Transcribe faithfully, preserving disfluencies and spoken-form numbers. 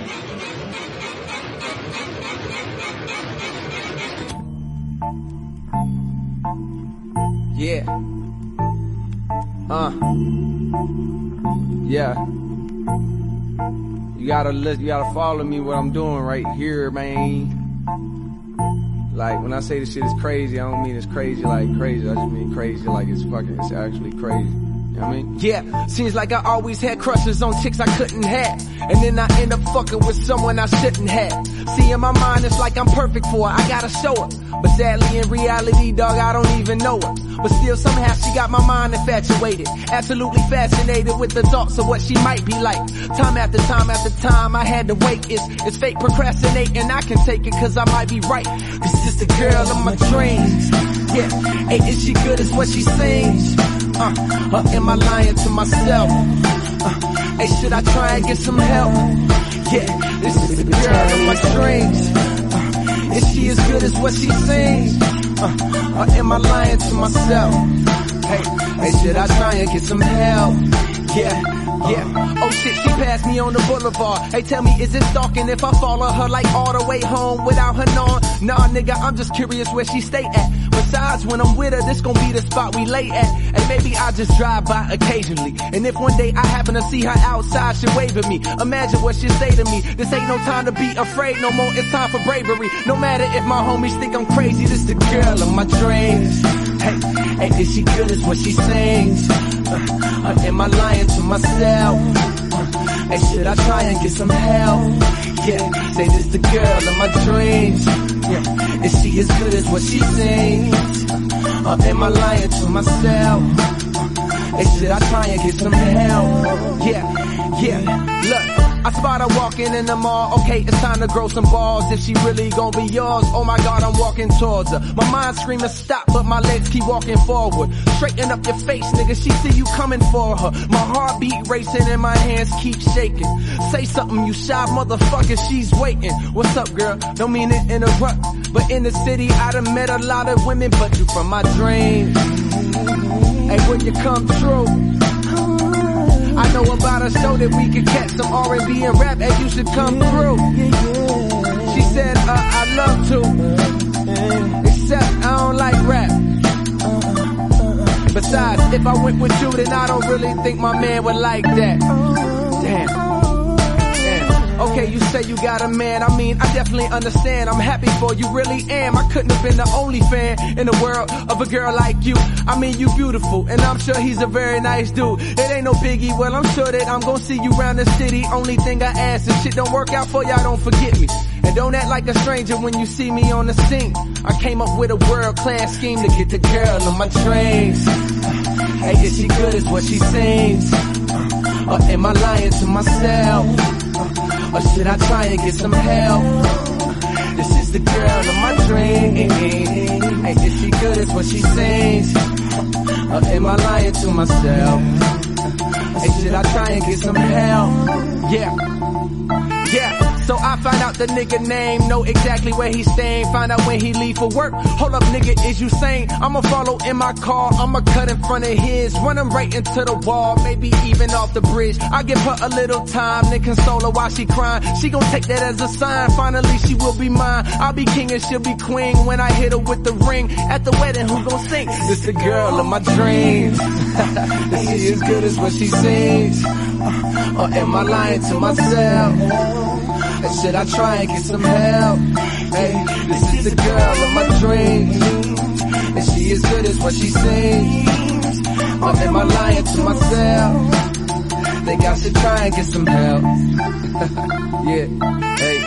Yeah. Uh. Yeah. You gotta let, you gotta follow me what I'm doing right here, man. Like, when I say this shit is crazy, I don't mean it's crazy like crazy. I just mean crazy like it's fucking, it's actually crazy. You know what I mean? Yeah, seems like I always had crushes on chicks I couldn't have. And then I end up fucking with someone I shouldn't have. See, in my mind, it's like I'm perfect for her, I gotta show her. But sadly, in reality, dog, I don't even know her. But still, somehow she got my mind infatuated. Absolutely fascinated with the thoughts of what she might be like. Time after time after time, I had to wait. It's, it's fake procrastinating, I can take it cause I might be right. This is the girl of my dreams. Yeah, hey, is she good as what she sings? Uh, or am I lying to myself? Uh, hey, should I try and get some help? Yeah, this is the girl of my dreams. Uh, is she as good as what she sings? Uh, or am I lying to myself? Hey, hey, should I try and get some help? Yeah, yeah. Oh shit, she passed me on the boulevard. Hey, tell me, is it stalking if I follow her like all the way home without her knowing? Nah, nigga, I'm just curious where she stay at. Besides, when I'm with her, this gon' be the spot we lay at. And maybe I just drive by occasionally. And if one day I happen to see her outside, she'll wave at me. Imagine what she'll say to me. This ain't no time to be afraid no more, it's time for bravery. No matter if my homies think I'm crazy, this the girl of my dreams. Hey, hey, is she good as what she sings? Uh, or am I lying to myself? Uh, hey, should I try and get some help? Yeah, say this the girl of my dreams. Yeah, is she as good as what she sings? Or am I lying to myself? Hey, should I try and get some help? Yeah, yeah, look. I spot her walking in the mall, okay, it's time to grow some balls. If she really gon' be yours, oh my god, I'm walking towards her. My mind screaming stop, but my legs keep walking forward. Straighten up your face, nigga, she see you coming for her. My heartbeat racing and my hands keep shaking. Say something, you shy motherfucker, she's waiting. What's up, girl? Don't mean to interrupt, but in the city I done met a lot of women, but you from my dreams. Hey, when you come true, I know about a show that we could catch some R and B and rap, and you should come through. She said, uh, I love to, except I don't like rap. Besides, if I went with you, then I don't really think my man would like that. Damn. Damn. Okay, you say you got a man, I mean, I definitely understand. I'm happy for you, really am. I couldn't have been the only fan in the world of a girl like you. I mean, you beautiful, and I'm sure he's a very nice dude. It ain't no biggie, well, I'm sure that I'm gonna see you around the city. Only thing I ask, if shit don't work out for y'all, don't forget me. And don't act like a stranger when you see me on the scene. I came up with a world-class scheme to get the girl of my dreams. Hey, is she good as what she sings? Or am I lying to myself? Or should I try and get some help? This is the girl of my dreams. Hey, is she good as what she sings? Or am I lying to myself? Hey, should I try and get some help? Yeah, yeah. So I find out the nigga name, know exactly where he's staying, find out when he leave for work. Hold up, nigga, is you sane? I'ma follow in my car, I'ma cut in front of his, run him right into the wall, maybe even off the bridge. I give her a little time, then console her while she crying. She gon' take that as a sign, finally she will be mine. I'll be king and she'll be queen when I hit her with the ring. At the wedding, who gon' sing? This the girl of my dreams. Is she as good as what she sings? Or am I lying to myself? And should I try and get some help? Hey, this is the girl of my dreams. And she is good as what she sings. Or am I lying to myself? Think I should try and get some help. Yeah, hey.